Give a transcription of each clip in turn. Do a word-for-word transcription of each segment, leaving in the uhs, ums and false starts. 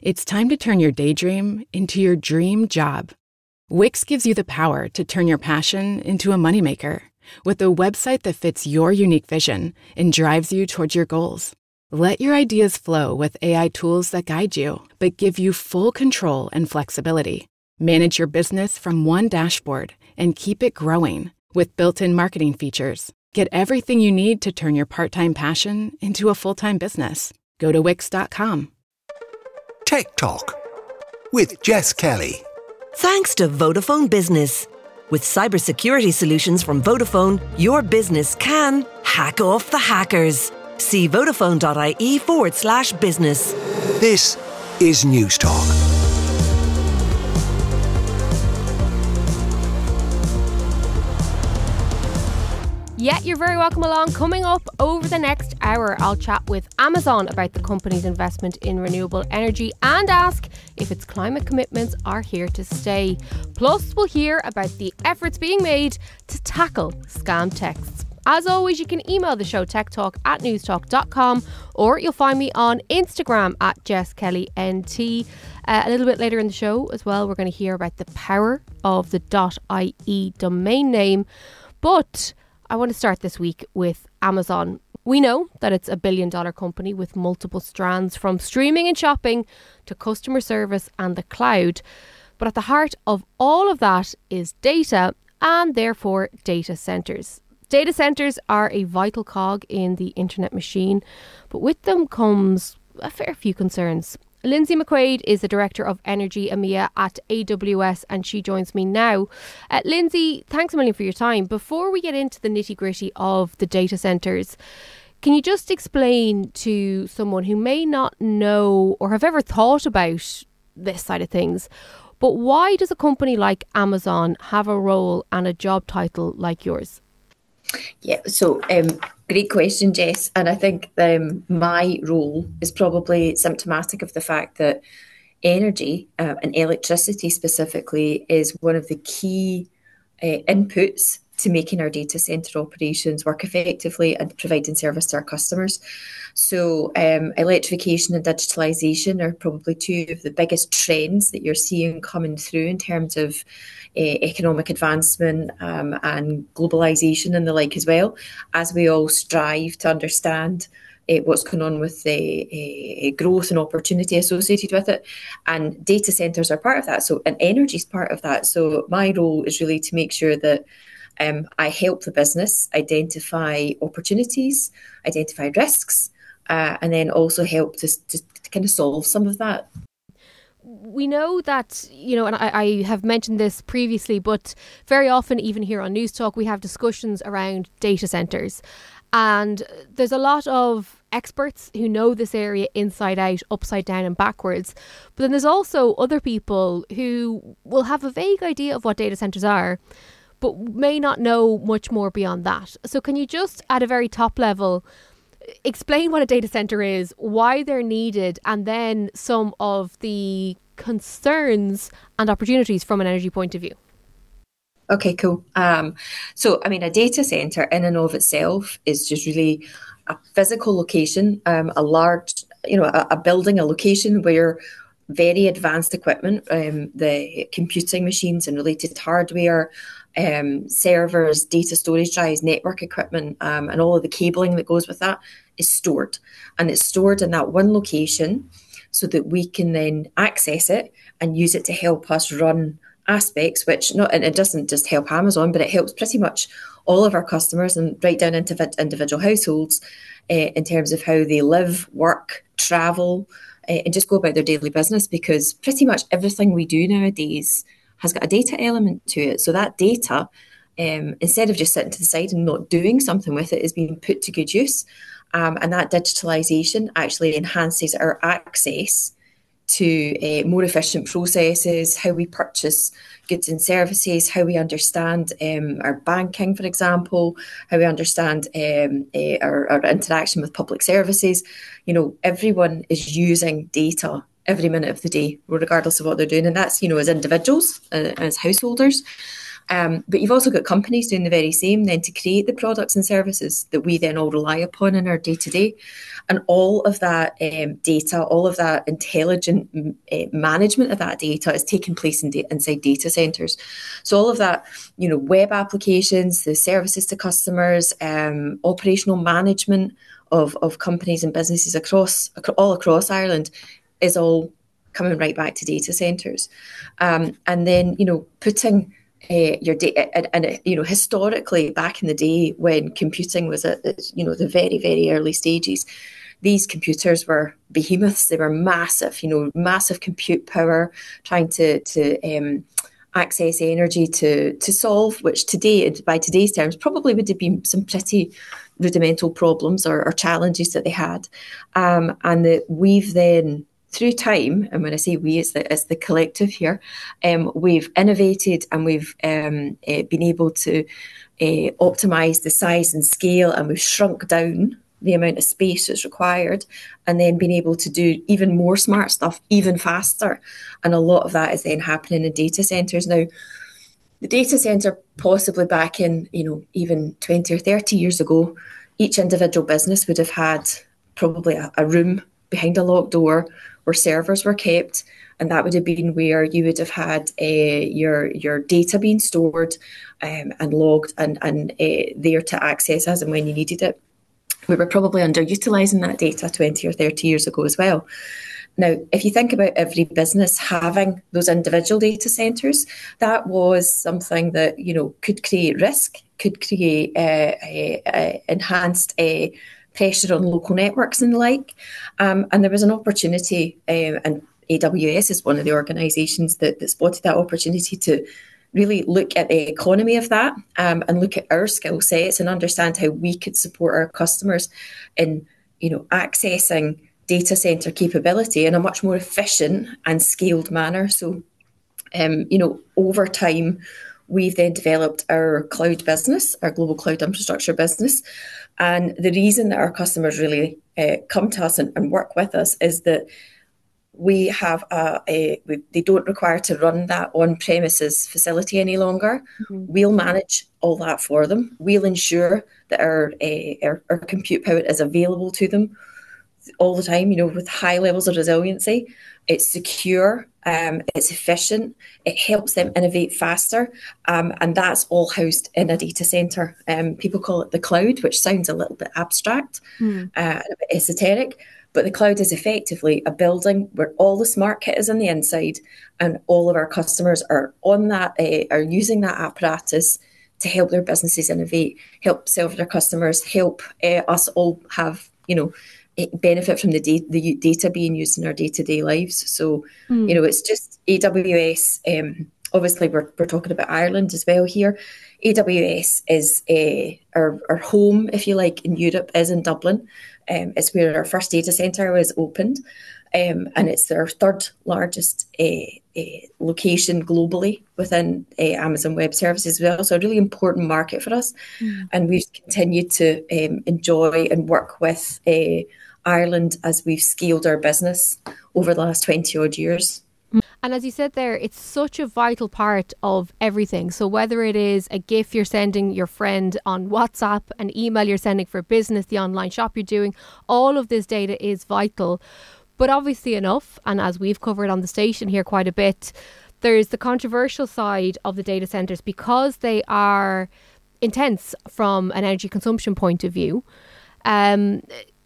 It's time to turn your daydream into your dream job. Wix gives you the power to turn your passion into a moneymaker with a website that fits your unique vision and drives you towards your goals. Let your ideas flow with A I tools that guide you, but give you full control and flexibility. Manage your business from one dashboard and keep it growing with built-in marketing features. Get everything you need to turn your part-time passion into a full-time business. Go to wix dot com. Tech Talk with Jess Kelly. Thanks to Vodafone Business. With cybersecurity solutions from Vodafone, your business can hack off the hackers. See vodafone.ie forward slash business. This is News Talk. Yeah, you're very welcome along. Coming up over the next hour, I'll chat with Amazon about the company's investment in renewable energy and ask if its climate commitments are here to stay. Plus, we'll hear about the efforts being made to tackle scam texts. As always, you can email the show techtalk at newstalk dot com, or you'll find me on Instagram at Jess Kelly N T. Uh, a little bit later in the show as well, we're going to hear about the power of the .ie domain name. But I want to start this week with Amazon. We know that it's a billion dollar company with multiple strands from streaming and shopping to customer service and the cloud. But at the heart of all of that is data and therefore data centres. Data centres are a vital cog in the internet machine, but with them comes a fair few concerns. Lindsay McQuaid is the Director of Energy EMEA at A W S and she joins me now. Uh, Lindsay, thanks a million for your time. Before we get into the nitty gritty of the data centres, can you just explain to someone who may not know or have ever thought about this side of things, but why does a company like Amazon have a role and a job title like yours? Yeah, so um, great question, Jess. And I think um, my role is probably symptomatic of the fact that energy uh, and electricity specifically is one of the key uh, inputs to making our data centre operations work effectively and providing service to our customers. So um, electrification and digitalisation are probably two of the biggest trends that you're seeing coming through in terms of uh, economic advancement um, and globalisation and the like as well, as we all strive to understand uh, what's going on with the uh, growth and opportunity associated with it. And data centres are part of that. So and energy is part of that. So my role is really to make sure that Um, I help the business identify opportunities, identify risks, uh, and then also help to, to, to kind of solve some of that. We know that, you know, and I, I have mentioned this previously, but very often, even here on News Talk, we have discussions around data centres. And there's a lot of experts who know this area inside out, upside down and backwards. But then there's also other people who will have a vague idea of what data centres are, but may not know much more beyond that. So can you just, at a very top level, explain what a data centre is, why they're needed, and then some of the concerns and opportunities from an energy point of view? Okay, cool. Um, so, I mean, a data centre in and of itself is just really a physical location, um, a large, you know, a, a building, a location where very advanced equipment, um, the computing machines and related hardware, um, servers, data storage drives, network equipment, um, and all of the cabling that goes with that is stored. And it's stored in that one location so that we can then access it and use it to help us run aspects, which not, and it doesn't just help Amazon, but it helps pretty much all of our customers and right down into individual households uh, in terms of how they live, work, travel, uh, and just go about their daily business, because pretty much everything we do nowadays has got a data element to it. So that data, um, instead of just sitting to the side and not doing something with it, is being put to good use. Um, and that digitalisation actually enhances our access to uh, more efficient processes, how we purchase goods and services, how we understand um, our banking, for example, how we understand um, uh, our, our interaction with public services. You know, everyone is using data every minute of the day, regardless of what they're doing. And that's, you know, as individuals, uh, as householders. Um, but you've also got companies doing the very same then to create the products and services that we then all rely upon in our day-to-day. And all of that um, data, all of that intelligent uh, management of that data is taking place in da- inside data centres. So all of that, you know, web applications, the services to customers, um, operational management of, of companies and businesses across, ac- all across Ireland is all coming right back to data centres. Um, and then, you know, putting uh, your data, and, and, you know, historically back in the day when computing was at, you know, the very, very early stages, these computers were behemoths. They were massive, you know, massive compute power, trying to, to um, access energy to, to solve, which today, by today's terms, probably would have been some pretty rudimental problems or, or challenges that they had. Um, and that we've then, through time, and when I say we, it's the, it's the collective here, um, we've innovated and we've um, uh, been able to uh, optimise the size and scale, and we've shrunk down the amount of space that's required, and then being able to do even more smart stuff even faster. And a lot of that is then happening in data centres. Now, the data centre, possibly back in, you know, even twenty or thirty years ago, each individual business would have had probably a, a room behind a locked door where servers were kept, and that would have been where you would have had uh, your your data being stored um, and logged and, and uh, there to access as and when you needed it. We were probably underutilising that data twenty or thirty years ago as well. Now, if you think about every business having those individual data centres, that was something that, you know, could create risk, could create uh, uh, uh, enhanced uh, pressure on local networks and the like. Um, and there was an opportunity, um, and A W S is one of the organisations that, that spotted that opportunity to really look at the economy of that um, and look at our skill sets and understand how we could support our customers in, you know, accessing data centre capability in a much more efficient and scaled manner. So, um, you know, over time, we've then developed our cloud business, our global cloud infrastructure business. And the reason that our customers really uh, come to us and, and work with us is that we have a, a we, they don't require to run that on-premises facility any longer. Mm-hmm. We'll manage all that for them. We'll ensure that our, uh, our our compute power is available to them all the time, you know, with high levels of resiliency. It's secure, um, it's efficient, it helps them innovate faster, um, and that's all housed in a data centre. Um, people call it the cloud, which sounds a little bit abstract, mm. uh, a bit esoteric, but the cloud is effectively a building where all the smart kit is on the inside, and all of our customers are on that, uh, are using that apparatus to help their businesses innovate, help serve their customers, help uh, us all have, you know, benefit from the, da- the data being used in our day-to-day lives. So, mm. you know, it's just A W S. Um, obviously, we're we're talking about Ireland as well here. A W S is uh, our our home, if you like, in Europe is in Dublin. Um, it's where our first data centre was opened, um, and it's our third largest uh, uh, location globally within uh, Amazon Web Services as well. So a really important market for us, mm. and we've continued to um, enjoy and work with uh, Ireland as we've scaled our business over the last twenty odd years. And as you said there, it's such a vital part of everything. So whether it is a GIF you're sending your friend on WhatsApp, an email you're sending for business, the online shop you're doing, all of this data is vital. But obviously enough, and as we've covered on the station here quite a bit, there's the controversial side of the data centres because they are intense from an energy consumption point of view. Um,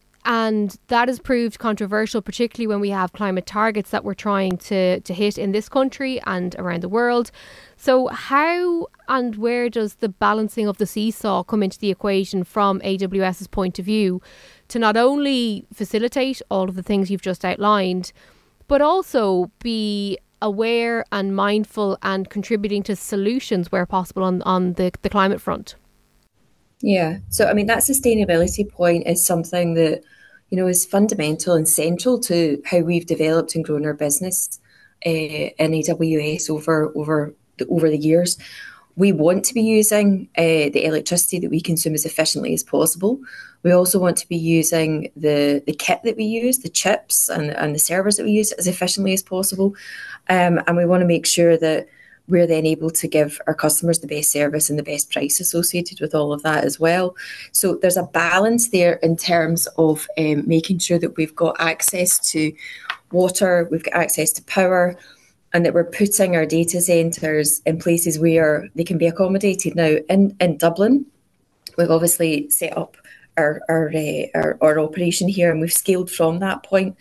And that has proved controversial, particularly when we have climate targets that we're trying to, to hit in this country and around the world. So how and where does the balancing of the seesaw come into the equation from AWS's point of view to not only facilitate all of the things you've just outlined, but also be aware and mindful and contributing to solutions where possible on, on the, the climate front? Yeah. So, I mean, that sustainability point is something that, you know, is fundamental and central to how we've developed and grown our business uh, in A W S over over the, over the years. We want to be using uh, the electricity that we consume as efficiently as possible. We also want to be using the, the kit that we use, the chips and, and the servers that we use as efficiently as possible. Um, and we want to make sure that we're then able to give our customers the best service and the best price associated with all of that as well. So there's a balance there in terms of um, making sure that we've got access to water, we've got access to power, and that we're putting our data centres in places where they can be accommodated. Now, in, in Dublin, we've obviously set up our our, uh, our our operation here, and we've scaled from that point.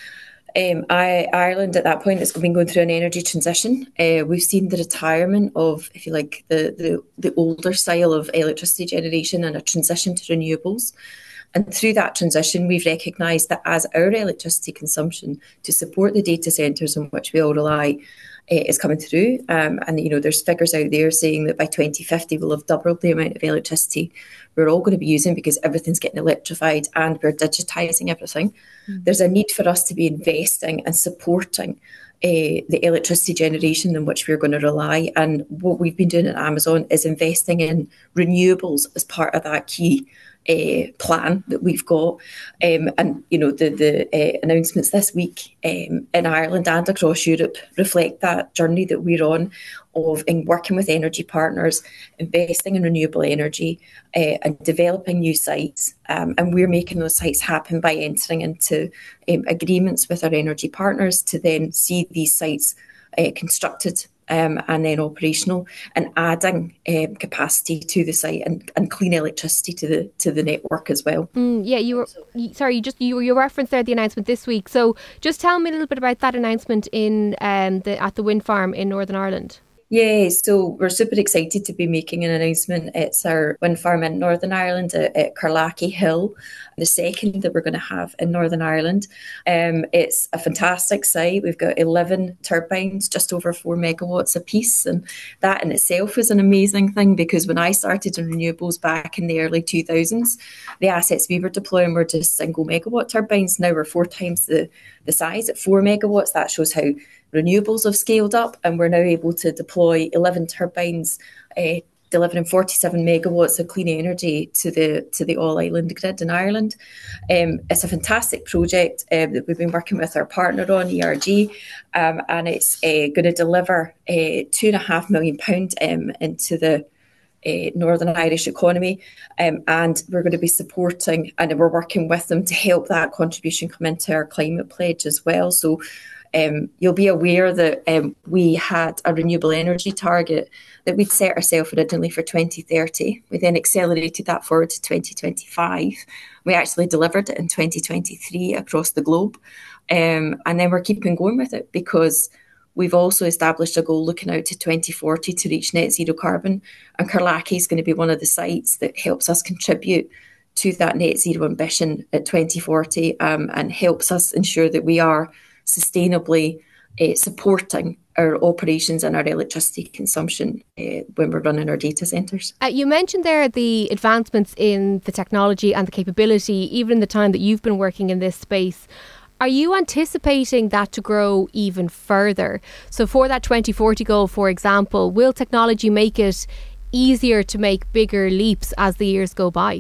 Um, I, Ireland at that point has been going through an energy transition. Uh, we've seen the retirement of, if you like, the, the, the older style of electricity generation and a transition to renewables. And through that transition, we've recognised that as our electricity consumption to support the data centres on which we all rely uh, is coming through. Um, and, you know, there's figures out there saying that by twenty fifty, we'll have doubled the amount of electricity we're all going to be using because everything's getting electrified and we're digitising everything. Mm. There's a need for us to be investing and supporting uh, the electricity generation in which we're going to rely. And what we've been doing at Amazon is investing in renewables as part of that key Uh, plan that we've got. Um, and, you know, the, the uh, announcements this week um, in Ireland and across Europe reflect that journey that we're on of in working with energy partners, investing in renewable energy uh, and developing new sites. Um, and we're making those sites happen by entering into um, agreements with our energy partners to then see these sites uh, constructed Um, and then operational, and adding um, capacity to the site and, and clean electricity to the to the network as well. Mm, yeah, you were you, sorry. You just you you referenced there the announcement this week. So just tell me a little bit about that announcement in um the at the wind farm in Northern Ireland. Yeah, so we're super excited to be making an announcement. It's our wind farm in Northern Ireland at, at Carlackie Hill, the second that we're going to have in Northern Ireland. Um, it's a fantastic site. We've got eleven turbines, just over four megawatts apiece. And that in itself is an amazing thing, because when I started in renewables back in the early two thousands, the assets we were deploying were just single megawatt turbines. Now we're four times the, the size at four megawatts. That shows how renewables have scaled up, and we're now able to deploy eleven turbines, uh, delivering forty-seven megawatts of clean energy to the to the all island grid in Ireland. Um, it's a fantastic project um, that we've been working with our partner on, E R G, um, and it's uh, going to deliver uh, two and a half million pound um, into the Uh, Northern Irish economy, um, and we're going to be supporting, and we're working with them to help that contribution come into our climate pledge as well. So um, you'll be aware that um, we had a renewable energy target that we'd set ourselves originally for twenty thirty. We then accelerated that forward to twenty twenty-five. We actually delivered it in twenty twenty-three across the globe, um, and then we're keeping going with it because we've also established a goal looking out to twenty forty to reach net zero carbon, and Carlackie is going to be one of the sites that helps us contribute to that net zero ambition at twenty forty, um, and helps us ensure that we are sustainably uh, supporting our operations and our electricity consumption uh, when we're running our data centres. Uh, you mentioned there the advancements in the technology and the capability, even in the time that you've been working in this space. Are you anticipating that to grow even further? So for that twenty forty goal, for example, will technology make it easier to make bigger leaps as the years go by?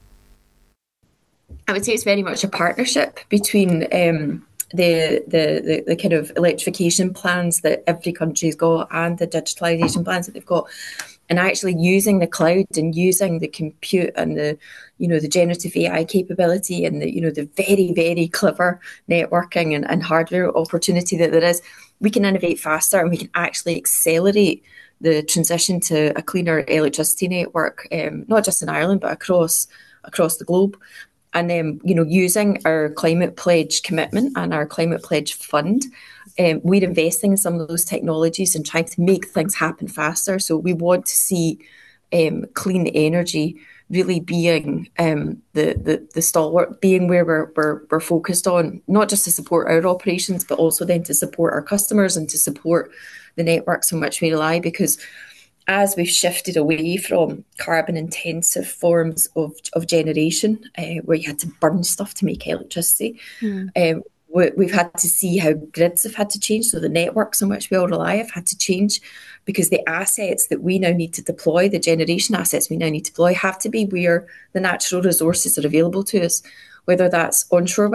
I would say it's very much a partnership between um, the, the, the, the kind of electrification plans that every country's got and the digitalisation plans that they've got. And actually using the cloud and using the compute and the, you know, the generative A I capability and the, you know, the very, very clever networking and, and hardware opportunity that there is, we can innovate faster and we can actually accelerate the transition to a cleaner electricity network, um, not just in Ireland, but across across the globe. And then, you know, using our climate pledge commitment and our climate pledge fund, Um, we're investing in some of those technologies and trying to make things happen faster. So we want to see um, clean energy really being um, the, the the stalwart, being where we're, we're we're focused on, not just to support our operations, but also then to support our customers and to support the networks on which we rely. Because as we've shifted away from carbon intensive forms of, of generation, uh, where you had to burn stuff to make electricity, mm. um, we've had to see how grids have had to change. So the networks on which we all rely have had to change, because the assets that we now need to deploy, the generation assets we now need to deploy, have to be where the natural resources are available to us, whether that's onshore wind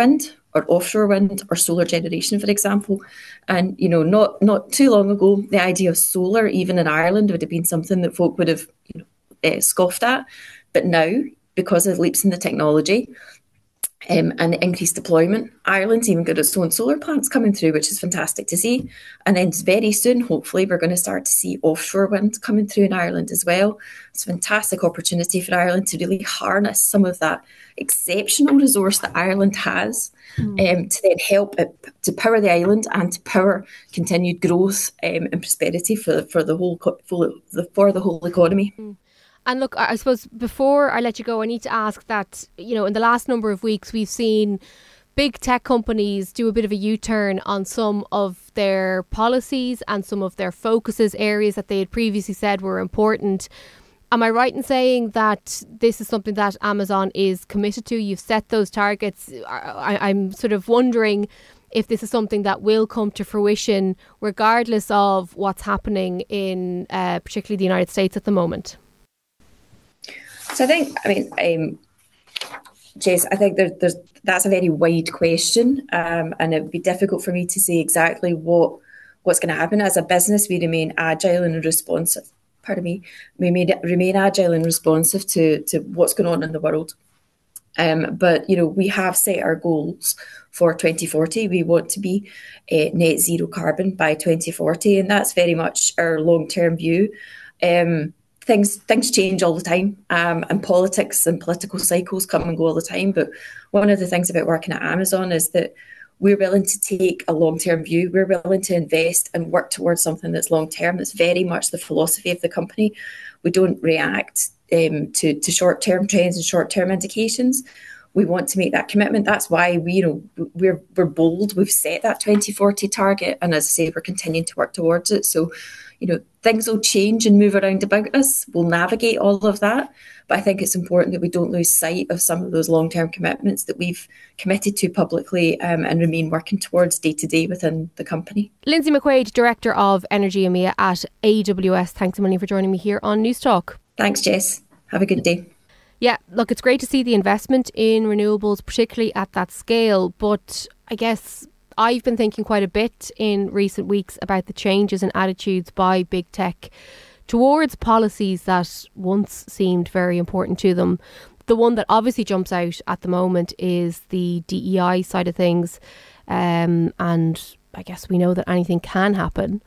or offshore wind or solar generation, for example. And, you know, not not too long ago, the idea of solar, even in Ireland, would have been something that folk would have, you know, uh, scoffed at. But now, because of leaps in the technology, Um, and the increased deployment, Ireland's even got its own solar plants coming through, which is fantastic to see. And then very soon, hopefully, we're going to start to see offshore wind coming through in Ireland as well. It's a fantastic opportunity for Ireland to really harness some of that exceptional resource that Ireland has, mm. um, to then help it, to power the island and to power continued growth um, and prosperity for for the whole for the, for the whole economy. Mm. And look, I suppose before I let you go, I need to ask that, you know, in the last number of weeks, we've seen big tech companies do a bit of a U-turn on some of their policies and some of their focuses, areas that they had previously said were important. Am I right in saying that this is something that Amazon is committed to? You've set those targets. I, I'm sort of wondering if this is something that will come to fruition regardless of what's happening in uh, particularly the United States at the moment. So I think, I mean, um, Jess, I think there, there's that's a very wide question, um, and it would be difficult for me to say exactly what what's going to happen. As a business, we remain agile and responsive. Pardon me, we remain, remain agile and responsive to to what's going on in the world. Um, but you know, we have set our goals for twenty forty. We want to be uh, net zero carbon by twenty forty, and that's very much our long term view. Um, Things things change all the time, um, and politics and political cycles come and go all the time. But one of the things about working at Amazon is that we're willing to take a long-term view. We're willing to invest and work towards something that's long-term. That's very much the philosophy of the company. We don't react um, to, to short-term trends and short-term indications. We want to make that commitment. That's why we, you know, we're we're bold. We've set that twenty forty target, and as I say, we're continuing to work towards it. So, you know, things will change and move around about us. We'll navigate all of that. But I think it's important that we don't lose sight of some of those long-term commitments that we've committed to publicly, um, and remain working towards day to day within the company. Lindsay McQuaid, Director of Energy EMEA at A W S. Thanks a million for joining me here on Newstalk. Thanks, Jess. Have a good day. Yeah, look, it's great to see the investment in renewables, particularly at that scale. But I guess I've been thinking quite a bit in recent weeks about the changes in attitudes by big tech towards policies that once seemed very important to them. The one that obviously jumps out at the moment is the D E I side of things. Um, and I guess we know that anything can happen.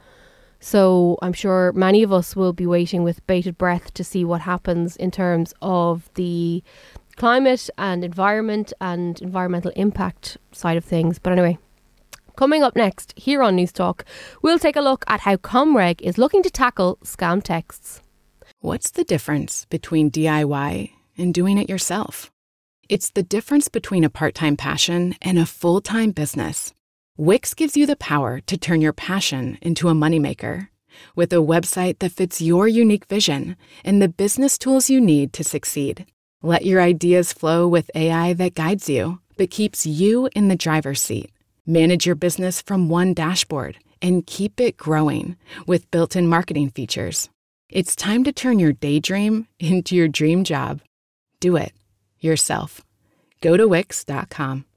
So I'm sure many of us will be waiting with bated breath to see what happens in terms of the climate and environment and environmental impact side of things. But anyway, coming up next here on Newstalk, we'll take a look at how Comreg is looking to tackle scam texts. What's the difference between D I Y and doing it yourself? It's the difference between a part-time passion and a full-time business. Wix gives you the power to turn your passion into a moneymaker with a website that fits your unique vision and the business tools you need to succeed. Let your ideas flow with A I that guides you, but keeps you in the driver's seat. Manage your business from one dashboard and keep it growing with built-in marketing features. It's time to turn your daydream into your dream job. Do it yourself. Go to wix dot com.